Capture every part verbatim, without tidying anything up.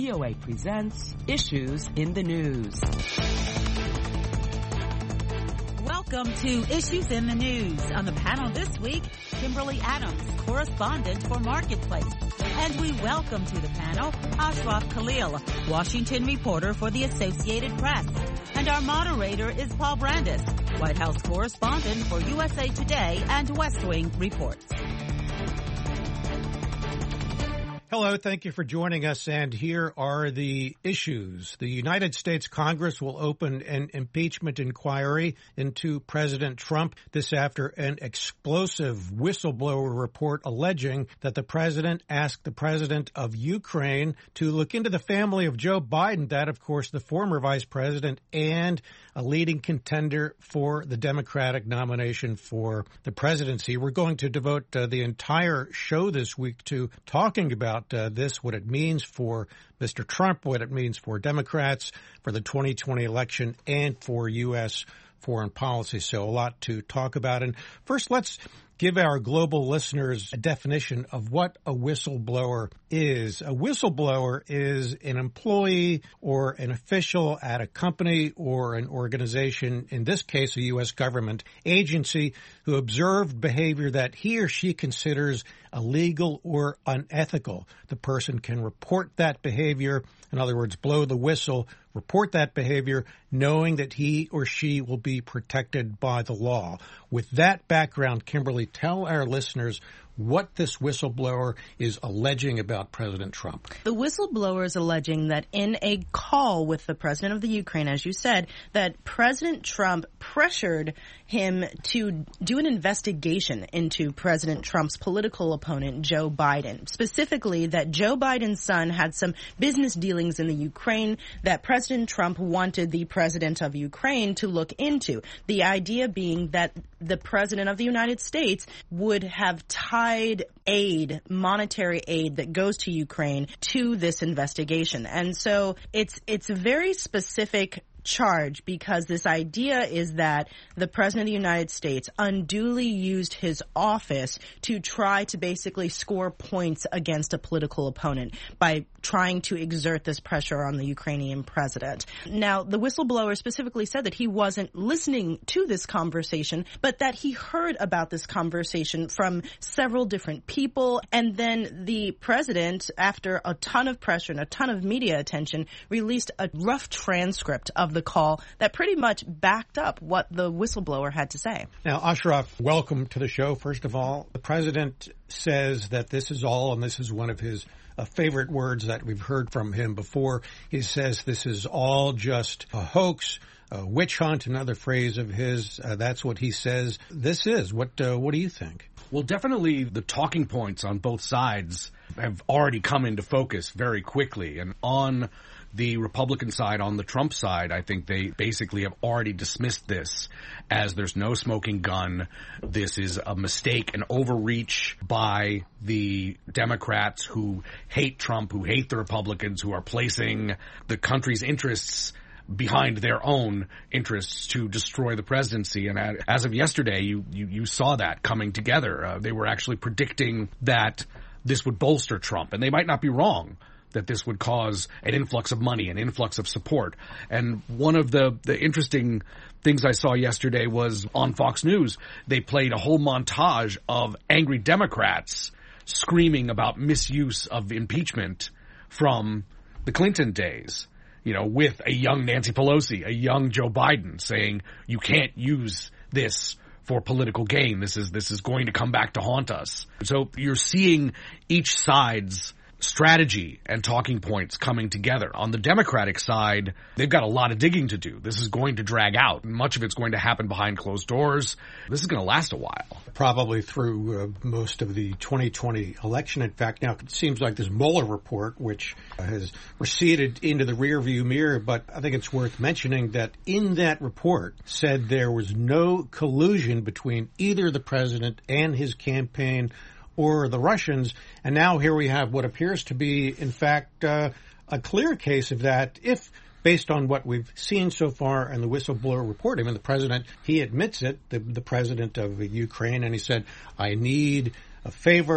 V O A presents Issues in the News. Welcome to Issues in the News. On the panel this week, Kimberly Adams, correspondent for Marketplace. And we welcome to the panel Ashraf Khalil, Washington reporter for the Associated Press. And our moderator is Paul Brandis, White House correspondent for U S A Today and West Wing Reports. Hello, thank you for joining us, and here are the issues. The United States Congress will open an impeachment inquiry into President Trump. This after an explosive whistleblower report alleging that the president asked the president of Ukraine to look into the family of Joe Biden, that, of course, the former vice president and a leading contender for the Democratic nomination for the presidency. We're going to devote uh, the entire show this week to talking about Uh, this, what it means for Mister Trump, what it means for Democrats, for the twenty twenty election, and for U S foreign policy. So a lot to talk about. And first, let's give our global listeners a definition of what a whistleblower is. A whistleblower is an employee or an official at a company or an organization, in this case a U S government agency, who observed behavior that he or she considers illegal or unethical. The person can report that behavior, in other words, blow the whistle, report that behavior, knowing that he or she will be protected by the law. With that background, Kimberly, tell our listeners what this whistleblower is alleging about President Trump. The whistleblower is alleging that in a call with the president of the Ukraine, as you said, that President Trump pressured him to do an investigation into President Trump's political opponent, Joe Biden. Specifically, that Joe Biden's son had some business dealings in the Ukraine that President Trump wanted the president of Ukraine to look into. The idea being that the president of the United States would have tied aid, monetary aid that goes to Ukraine to this investigation. And so it's it's a very specific charge, because this idea is that the president of the United States unduly used his office to try to basically score points against a political opponent by trying to exert this pressure on the Ukrainian president. Now, the whistleblower specifically said that he wasn't listening to this conversation, but that he heard about this conversation from several different people. And then the president, after a ton of pressure and a ton of media attention, released a rough transcript of the call that pretty much backed up what the whistleblower had to say. Now, Ashraf, welcome to the show, first of all. The president says that this is all, and this is one of his uh, favorite words that we've heard from him before. He says this is all just a hoax, a witch hunt, another phrase of his. Uh, that's what he says this is. What, uh, what do you think? Well, definitely the talking points on both sides have already come into focus very quickly. And on the Republican side, on the Trump side, I think they basically have already dismissed this as there's no smoking gun. This is a mistake, an overreach by the Democrats who hate Trump, who hate the Republicans, who are placing the country's interests behind their own interests to destroy the presidency. And as of yesterday, you, you, you saw that coming together. Uh, they were actually predicting that this would bolster Trump, and they might not be wrong that this would cause an influx of money, an influx of support. And one of the, the interesting things I saw yesterday was on Fox News, they played a whole montage of angry Democrats screaming about misuse of impeachment from the Clinton days, you know, with a young Nancy Pelosi, a young Joe Biden saying, you can't use this for political gain. This is, this is going to come back to haunt us. So you're seeing each side's strategy and talking points coming together. On the Democratic side, they've got a lot of digging to do. This is going to drag out. Much of it's going to happen behind closed doors. This is going to last a while. Probably through uh, most of the twenty twenty election. In fact, now it seems like this Mueller report, which has receded into the rearview mirror, but I think it's worth mentioning that in that report said there was no collusion between either the president and his campaign or the Russians. And now here we have what appears to be, in fact, uh, a clear case of that, if based on what we've seen so far and the whistleblower report. I mean, the president, he admits it, the, the president of Ukraine, and he said, I need a favor.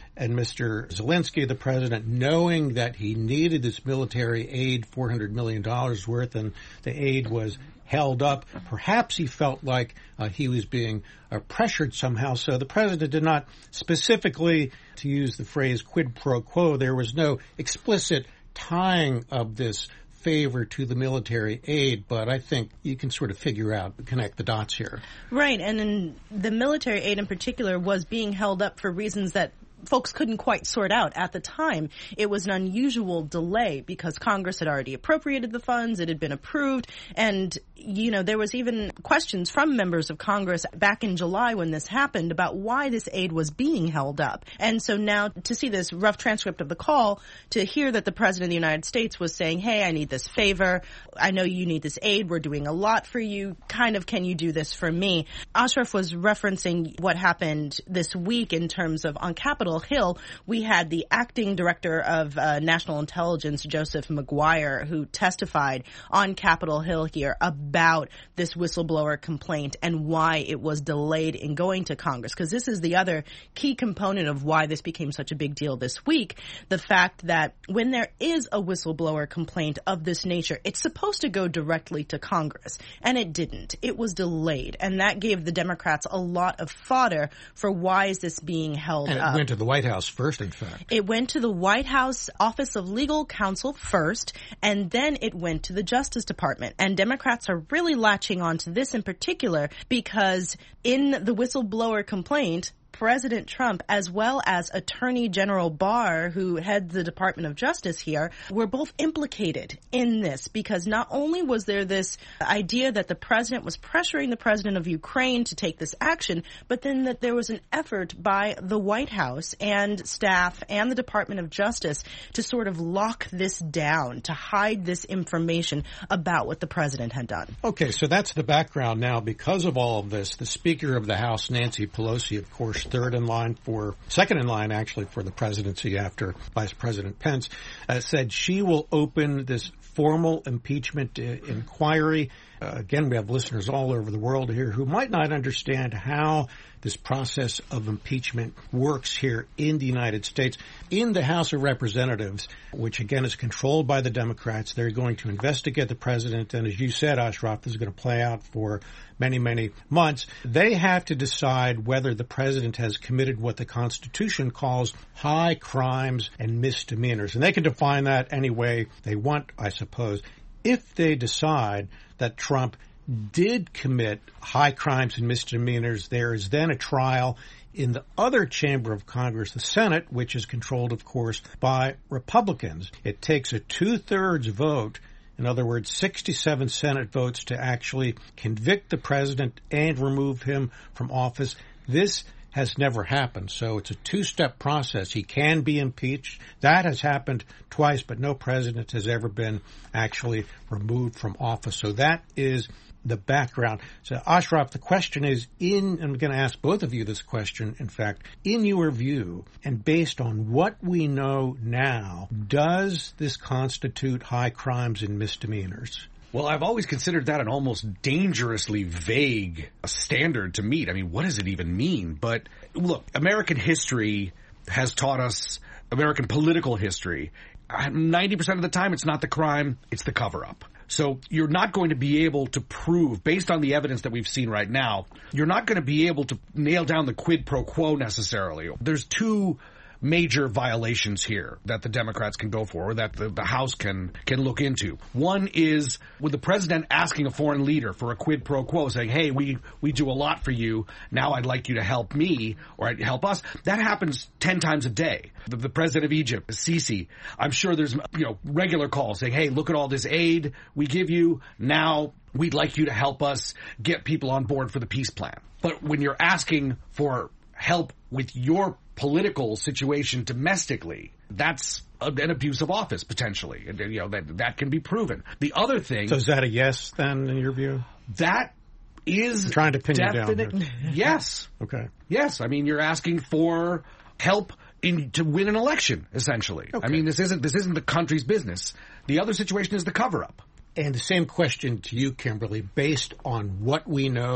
And Mister Zelensky, the president, knowing that he needed this military aid, four hundred million dollars worth, and the aid was held up, perhaps he felt like uh, he was being uh, pressured somehow. So the president did not specifically, to use the phrase quid pro quo, there was no explicit tying of this favor to the military aid, but I think you can sort of figure out, connect the dots here. Right, and in the military aid in particular was being held up for reasons that folks couldn't quite sort out at the time. It was an unusual delay because Congress had already appropriated the funds, it had been approved, and, you know, there was even questions from members of Congress back in July when this happened about why this aid was being held up. And so now to see this rough transcript of the call, to hear that the President of the United States was saying, hey, I need this favor, I know you need this aid, we're doing a lot for you, kind of can you do this for me? Ashraf was referencing what happened this week in terms of on Capitol Hill, we had the acting director of uh, national intelligence, Joseph Maguire, who testified on Capitol Hill here about this whistleblower complaint and why it was delayed in going to Congress. Because this is the other key component of why this became such a big deal this week. The fact that when there is a whistleblower complaint of this nature, it's supposed to go directly to Congress. And it didn't. It was delayed. And that gave the Democrats a lot of fodder for why is this being held and it up. went to the White House first, in fact. It went to the White House Office of Legal Counsel first, and then it went to the Justice Department. And Democrats are really latching on to this in particular because in the whistleblower complaint, President Trump, as well as Attorney General Barr, who heads the Department of Justice here, were both implicated in this because not only was there this idea that the president was pressuring the president of Ukraine to take this action, but then that there was an effort by the White House and staff and the Department of Justice to sort of lock this down, to hide this information about what the president had done. Okay, so that's the background now. Because of all of this, the Speaker of the House, Nancy Pelosi, of course, third in line for, second in line actually for the presidency after Vice President Pence, uh, said she will open this formal impeachment uh, inquiry. Uh, again, we have listeners all over the world here who might not understand how this process of impeachment works here in the United States. In the House of Representatives, which again is controlled by the Democrats, they're going to investigate the president. And as you said, Ashraf, this is going to play out for many, many months. They have to decide whether the president has committed what the Constitution calls high crimes and misdemeanors. And they can define that any way they want, I suppose. If they decide that Trump did commit high crimes and misdemeanors, there is then a trial in the other chamber of Congress, the Senate, which is controlled, of course, by Republicans. It takes a two-thirds vote, in other words, sixty-seven Senate votes, to actually convict the president and remove him from office. This has never happened. So it's a two-step process. He can be impeached. That has happened twice, but no president has ever been actually removed from office. So that is the background. So, Ashraf, the question is, in, I'm going to ask both of you this question, in fact, in your view, and based on what we know now, does this constitute high crimes and misdemeanors? Well, I've always considered that an almost dangerously vague standard to meet. I mean, what does it even mean? But look, American history has taught us, American political history, ninety percent of the time it's not the crime, it's the cover-up. So you're not going to be able to prove, based on the evidence that we've seen right now, you're not going to be able to nail down the quid pro quo necessarily. There's two major violations here that the Democrats can go for, or that the, the House can can look into. One is with the president asking a foreign leader for a quid pro quo, saying, hey, we, we do a lot for you, now I'd like you to help me, or help us. That happens ten times a day. The, the president of Egypt, Sisi, I'm sure there's you know regular calls saying, hey, look at all this aid we give you, now we'd like you to help us get people on board for the peace plan. But when you're asking for help with your political situation domestically, that's an abuse of office, potentially. And, you know, that that can be proven. The other thing... So is that a yes, then, in your view? That is... I'm trying to pin definite, you down. Yes. Okay. Yes. I mean, you're asking for help in to win an election, essentially. Okay. I mean, this isn't this isn't the country's business. The other situation is the cover-up. And the same question to you, Kimberly, based on what we know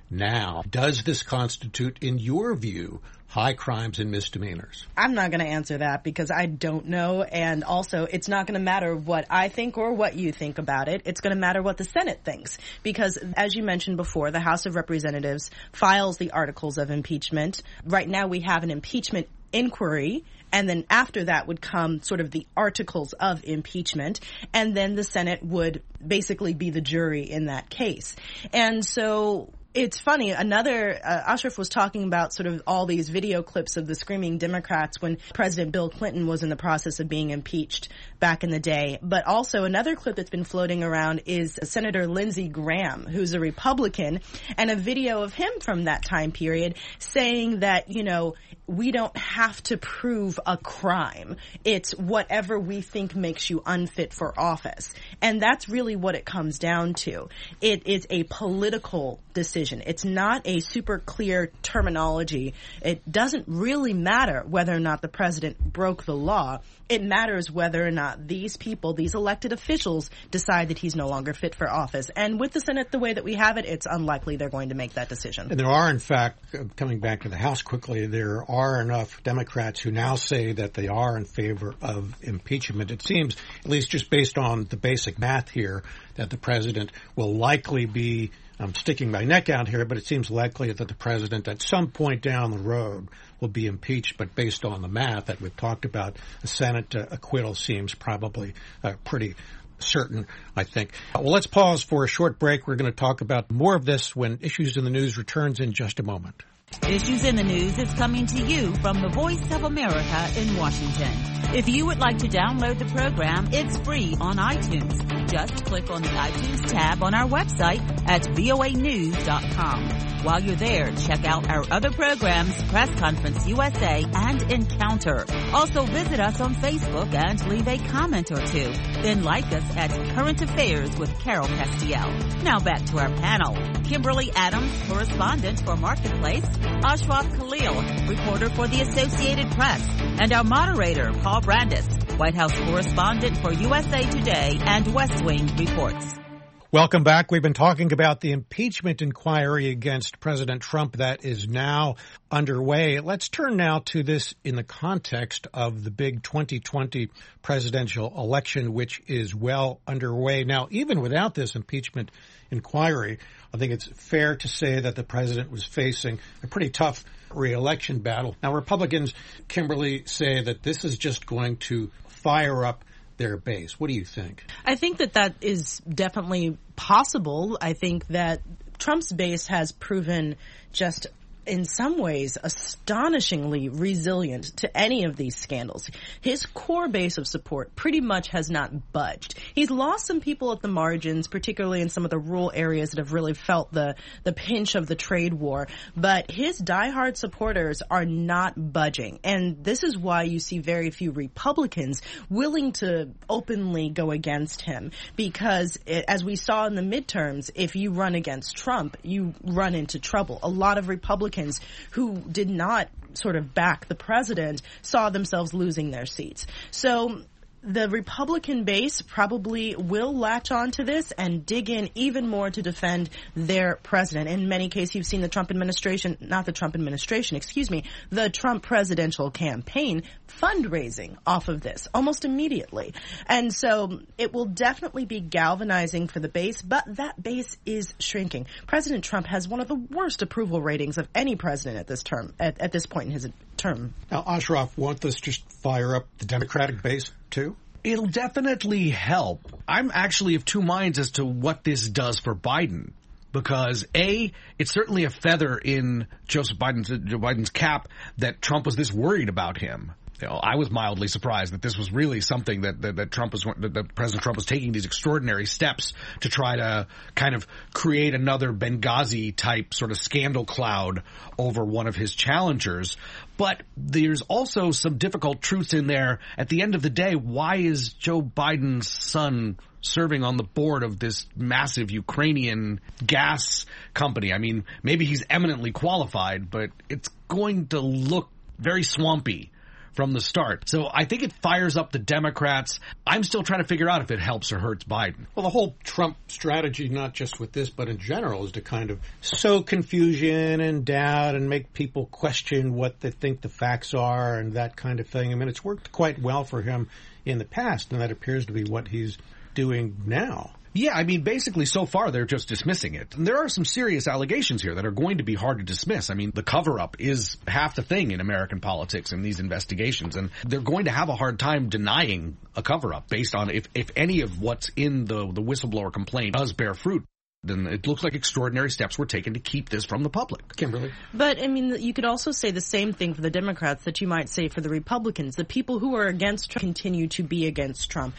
now. Does this constitute, in your view, high crimes and misdemeanors? I'm not going to answer that because I don't know. And also, it's not going to matter what I think or what you think about it. It's going to matter what the Senate thinks. Because, as you mentioned before, the House of Representatives files the articles of impeachment. Right now, we have an impeachment inquiry. And then after that would come sort of the articles of impeachment. And then the Senate would basically be the jury in that case. And so it's funny, another, uh, Ashraf was talking about sort of all these video clips of the screaming Democrats when President Bill Clinton was in the process of being impeached back in the day. But also another clip that's been floating around is Senator Lindsey Graham, who's a Republican, and a video of him from that time period saying that, you know, we don't have to prove a crime. It's whatever we think makes you unfit for office. And that's really what it comes down to. It is a political decision. It's not a super clear terminology. It doesn't really matter whether or not the president broke the law. It matters whether or not these people, these elected officials, decide that he's no longer fit for office. And with the Senate the way that we have it, it's unlikely they're going to make that decision. And there are, in fact, coming back to the House quickly, there are enough Democrats who now say that they are in favor of impeachment. It seems, at least just based on the basic math here, that the president will likely be, I'm sticking my neck out here, but it seems likely that the president at some point down the road will be impeached. But based on the math that we've talked about, a Senate uh, acquittal seems probably uh, pretty certain, I think. Well, let's pause for a short break. We're going to talk about more of this when Issues in the News returns in just a moment. Issues in the News is coming to you from the Voice of America in Washington. If you would like to download the program, it's free on iTunes. Just click on the iTunes tab on our website at voa news dot com. While you're there, check out our other programs, Press Conference U S A and Encounter. Also visit us on Facebook and leave a comment or two. Then like us at Current Affairs with Carol Castiel. Now back to our panel. Kimberly Adams, correspondent for Marketplace, Ashraf Khalil, reporter for the Associated Press, and our moderator, Paul Brandis, White House correspondent for U S A Today and West Wing Reports. Welcome back. We've been talking about the impeachment inquiry against President Trump that is now underway. Let's turn now to this in the context of the big twenty twenty presidential election, which is well underway. Now, even without this impeachment inquiry, I think it's fair to say that the president was facing a pretty tough re-election battle. Now, Republicans, Kimberly, say that this is just going to fire up their base. What do you think? I think that that is definitely possible. I think that Trump's base has proven just in some ways astonishingly resilient to any of these scandals. His core base of support pretty much has not budged. He's lost some people at the margins, particularly in some of the rural areas that have really felt the, the pinch of the trade war. But his diehard supporters are not budging. And this is why you see very few Republicans willing to openly go against him. Because it, as we saw in the midterms, if you run against Trump, you run into trouble. A lot of Republicans who did not sort of back the president saw themselves losing their seats. So the Republican base probably will latch on to this and dig in even more to defend their president. In many cases, you've seen the Trump administration, not the Trump administration, excuse me, the Trump presidential campaign fundraising off of this almost immediately. And so it will definitely be galvanizing for the base, but that base is shrinking. President Trump has one of the worst approval ratings of any president at this term, at, at this point in his term. Now, Ashraf, won't this just fire up the Democratic base too? It'll definitely help. I'm actually of two minds as to what this does for Biden. Because, A, it's certainly a feather in Joseph Biden's, Joe Biden's cap that Trump was this worried about him. You know, I was mildly surprised that this was really something that, that, that Trump was, that, that President Trump was taking these extraordinary steps to try to kind of create another Benghazi type sort of scandal cloud over one of his challengers. But there's also some difficult truths in there. At the end of the day, why is Joe Biden's son serving on the board of this massive Ukrainian gas company? I mean, maybe he's eminently qualified, but it's going to look very swampy from the start. So I think it fires up the Democrats. I'm still trying to figure out if it helps or hurts Biden. Well, the whole Trump strategy, not just with this, but in general, is to kind of sow confusion and doubt and make people question what they think the facts are and that kind of thing. I mean, it's worked quite well for him in the past, and that appears to be what he's doing now. Yeah, I mean, basically, so far, they're just dismissing it. And there are some serious allegations here that are going to be hard to dismiss. I mean, the cover-up is half the thing in American politics in these investigations, and they're going to have a hard time denying a cover-up based on if, if any of what's in the, the whistleblower complaint does bear fruit. Then it looks like extraordinary steps were taken to keep this from the public. Kimberly? But, I mean, you could also say the same thing for the Democrats that you might say for the Republicans. The people who are against Trump continue to be against Trump.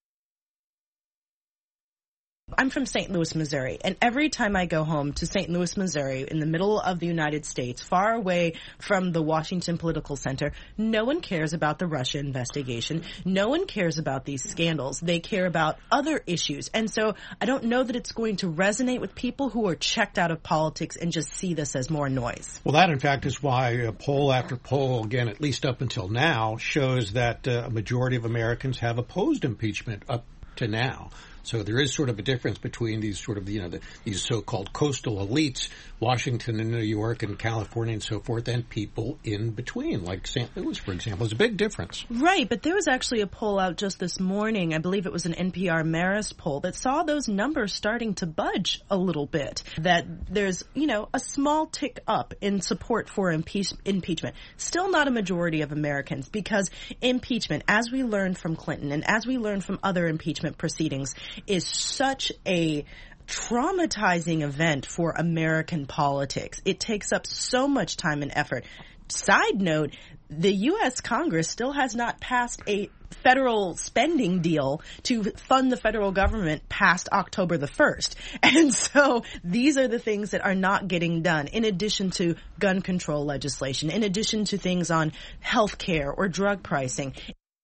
I'm from Saint Louis, Missouri, and every time I go home to Saint Louis, Missouri, in the middle of the United States, far away from the Washington political center, no one cares about the Russia investigation. No one cares about these scandals. They care about other issues. And so I don't know that it's going to resonate with people who are checked out of politics and just see this as more noise. Well, that, in fact, is why uh, poll after poll, again, at least up until now, shows that uh, a majority of Americans have opposed impeachment up to now. So there is sort of a difference between these sort of, you know, the, these so-called coastal elites, Washington and New York and California and so forth, and people in between, like Saint Louis, for example. There's a big difference. Right, but there was actually a poll out just this morning, I believe it was an N P R Marist poll, that saw those numbers starting to budge a little bit, that there's, you know, a small tick up in support for impeach- impeachment. Still not a majority of Americans, because impeachment, as we learned from Clinton and as we learned from other impeachment proceedings, is such a traumatizing event for American politics. It takes up so much time and effort. Side note, the U S Congress still has not passed a federal spending deal to fund the federal government past October the first. And so these are the things that are not getting done, in addition to gun control legislation, in addition to things on health care or drug pricing.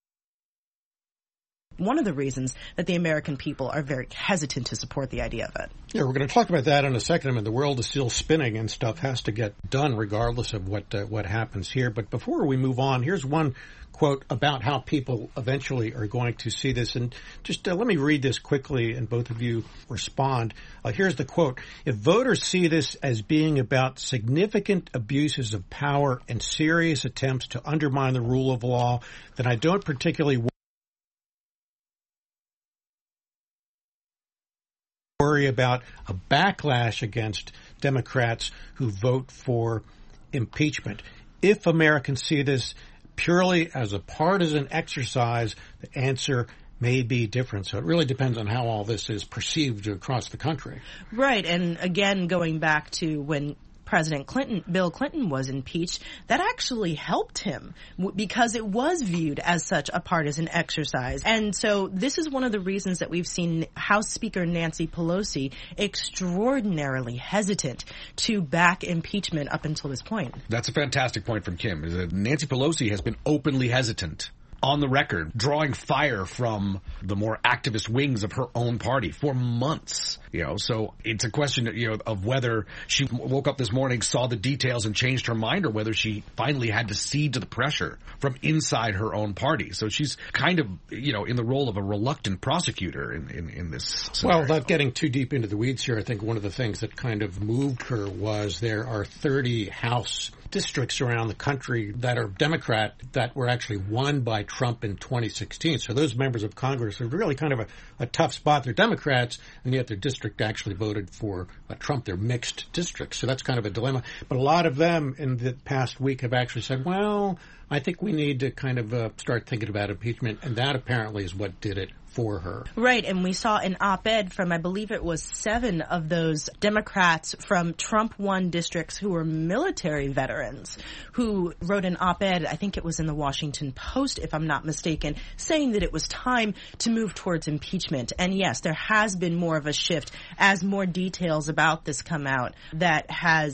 One of the reasons that the American people are very hesitant to support the idea of it. Yeah, we're going to talk about that in a second. I mean, the world is still spinning and stuff has to get done regardless of what uh, what happens here. But before we move on, here's one quote about how people eventually are going to see this. And just uh, let me read this quickly and both of you respond. Uh, here's the quote. If voters see this as being about significant abuses of power and serious attempts to undermine the rule of law, then I don't particularly worry about a backlash against Democrats who vote for impeachment. If Americans see this purely as a partisan exercise, the answer may be different. So it really depends on how all this is perceived across the country. Right. And again, going back to when President Clinton, Bill Clinton was impeached, that actually helped him w- because it was viewed as such a partisan exercise. And so this is one of the reasons that we've seen House Speaker Nancy Pelosi extraordinarily hesitant to back impeachment up until this point. That's a fantastic point from Kim. Is that Nancy Pelosi has been openly hesitant, on the record, drawing fire from the more activist wings of her own party for months. You know, so it's a question, you know, of whether she woke up this morning, saw the details and changed her mind, or whether she finally had to cede to the pressure from inside her own party. So she's kind of, you know, in the role of a reluctant prosecutor in, in, in this scenario. Well, not getting too deep into the weeds here, I think one of the things that kind of moved her was there are thirty House districts around the country that are Democrat that were actually won by Trump in twenty sixteen. So those members of Congress are really kind of a, a tough spot. They're Democrats, and yet their district actually voted for uh, Trump. They're mixed districts. So that's kind of a dilemma. But a lot of them in the past week have actually said, well, I think we need to kind of uh, start thinking about impeachment. And that apparently is what did it for her. Right, and we saw an op-ed from, I believe it was seven of those Democrats from Trump-won districts who were military veterans who wrote an op-ed, I think it was in the Washington Post, if I'm not mistaken, saying that it was time to move towards impeachment. And yes, there has been more of a shift as more details about this come out that has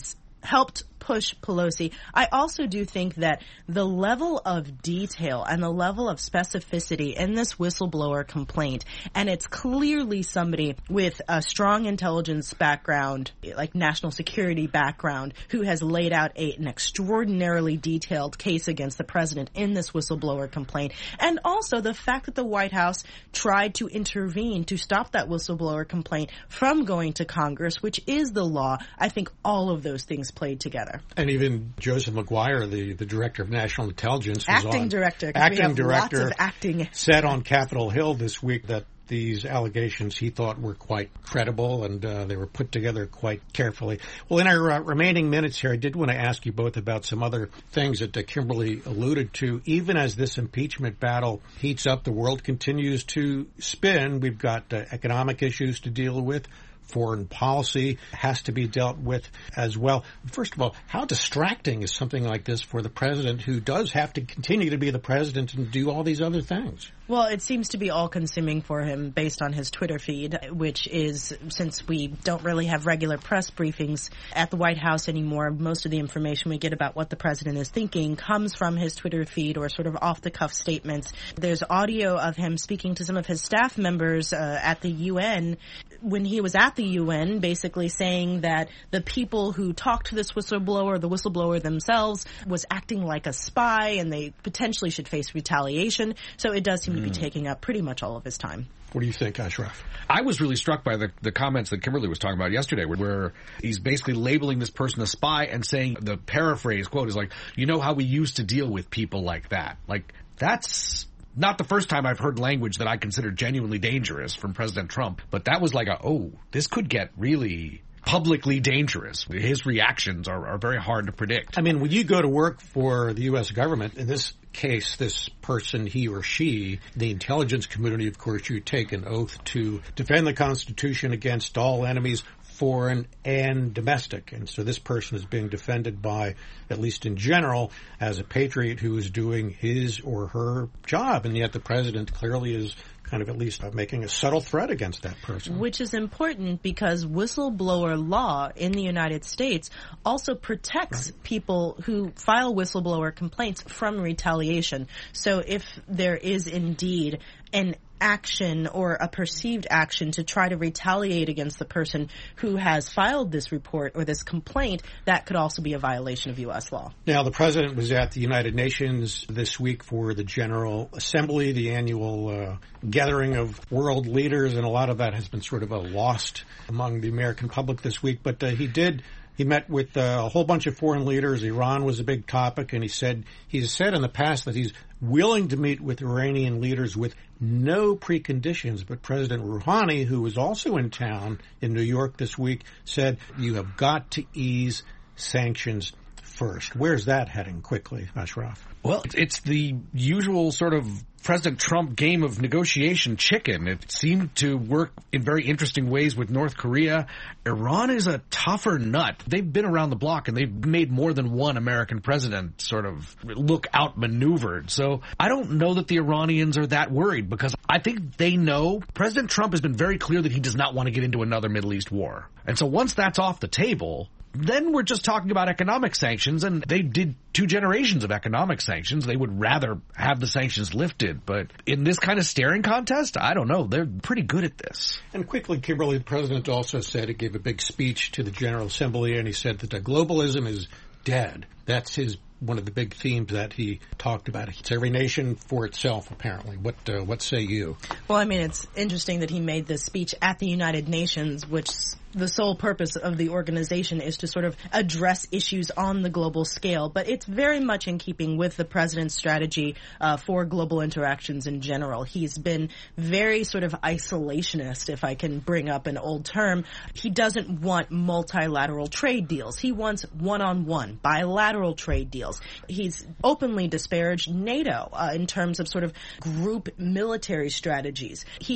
helped push Pelosi. I also do think that the level of detail and the level of specificity in this whistleblower complaint, and it's clearly somebody with a strong intelligence background, like national security background, who has laid out a, an extraordinarily detailed case against the president in this whistleblower complaint. And also the fact that the White House tried to intervene to stop that whistleblower complaint from going to Congress, which is the law. I think all of those things played together. And even Joseph McGuire, the, the director of national intelligence, was acting on, director, acting we have director, lots of acting. said on Capitol Hill this week that these allegations he thought were quite credible and uh, they were put together quite carefully. Well, in our uh, remaining minutes here, I did want to ask you both about some other things that uh, Kimberly alluded to. Even as this impeachment battle heats up, the world continues to spin. We've got uh, economic issues to deal with. Foreign policy has to be dealt with as well. First of all, how distracting is something like this for the president, who does have to continue to be the president and do all these other things? Well, it seems to be all-consuming for him based on his Twitter feed, which is, since we don't really have regular press briefings at the White House anymore, most of the information we get about what the president is thinking comes from his Twitter feed or sort of off-the-cuff statements. There's audio of him speaking to some of his staff members uh, at the U N when he was at the U N, basically saying that the people who talked to this whistleblower, the whistleblower themselves, was acting like a spy and they potentially should face retaliation. So it does seem to be taking up pretty much all of his time. What do you think, Ashraf? I was really struck by the, the comments that Kimberly was talking about yesterday, where, where he's basically labeling this person a spy and saying, the paraphrase quote is like, you know how we used to deal with people like that. Like, that's not the first time I've heard language that I consider genuinely dangerous from President Trump, but that was like a, oh, this could get really publicly dangerous. His reactions are, are very hard to predict. I mean, when you go to work for the U S government, in this case, this person, he or she, the intelligence community, of course, you take an oath to defend the Constitution against all enemies, foreign and domestic. And so this person is being defended by, at least in general, as a patriot who is doing his or her job. And yet the president clearly is kind of at least making a subtle threat against that person. Which is important because whistleblower law in the United States also protects right. people who file whistleblower complaints from retaliation. So if there is indeed an action or a perceived action to try to retaliate against the person who has filed this report or this complaint, that could also be a violation of U S law. Now, the president was at the United Nations this week for the General Assembly, the annual uh, gathering of world leaders, and a lot of that has been sort of a lost among the American public this week. But uh, he did He met with uh, a whole bunch of foreign leaders. Iran was a big topic, and he said he's said in the past that he's willing to meet with Iranian leaders with no preconditions. But President Rouhani, who was also in town in New York this week, said you have got to ease sanctions first. Where's that heading quickly, Ashraf? Well, it's the usual sort of President Trump game of negotiation chicken. It seemed to work in very interesting ways with North Korea. Iran is a tougher nut. They've been around the block and they've made more than one American president sort of look outmaneuvered. So I don't know that the Iranians are that worried, because I think they know President Trump has been very clear that he does not want to get into another Middle East war. And so once that's off the table, then we're just talking about economic sanctions, and they did two generations of economic sanctions. They would rather have the sanctions lifted. But in this kind of staring contest, I don't know. They're pretty good at this. And quickly, Kimberly, the president also said, he gave a big speech to the General Assembly, and he said that the globalism is dead. That's his one of the big themes that he talked about. It's every nation for itself, apparently. What uh, what say you? Well, I mean, it's interesting that he made this speech at the United Nations, which the sole purpose of the organization is to sort of address issues on the global scale. But it's very much in keeping with the president's strategy uh, for global interactions in general. He's been very sort of isolationist, if I can bring up an old term. He doesn't want multilateral trade deals. He wants one-on-one, bilateral trade deals. He's openly disparaged NATO uh, in terms of sort of group military strategies. He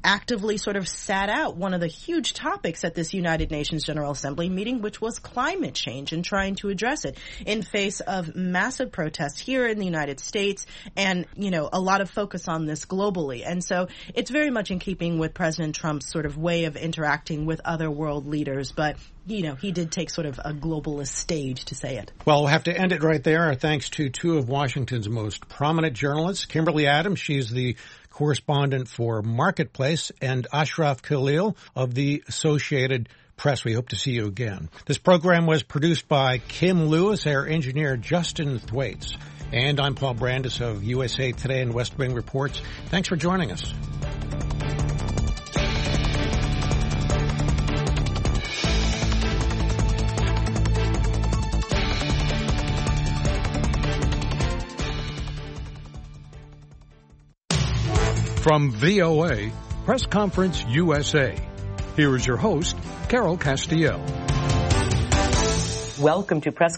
actively sort of sat out one of the huge topics at this United Nations General Assembly meeting, which was climate change and trying to address it in face of massive protests here in the United States and, you know, a lot of focus on this globally. And so it's very much in keeping with President Trump's sort of way of interacting with other world leaders. But, you know, he did take sort of a globalist stage to say it. Well, we'll have to end it right there. Our thanks to two of Washington's most prominent journalists, Kimberly Adams, she's the correspondent for Marketplace, and Ashraf Khalil of the Associated Press. We hope to see you again. This program was produced by Kim Lewis, our engineer Justin Thwaites. And I'm Paul Brandis of U S A Today and West Wing Reports. Thanks for joining us. From V O A, Press Conference U S A. Here is your host, Carol Castiel. Welcome to Press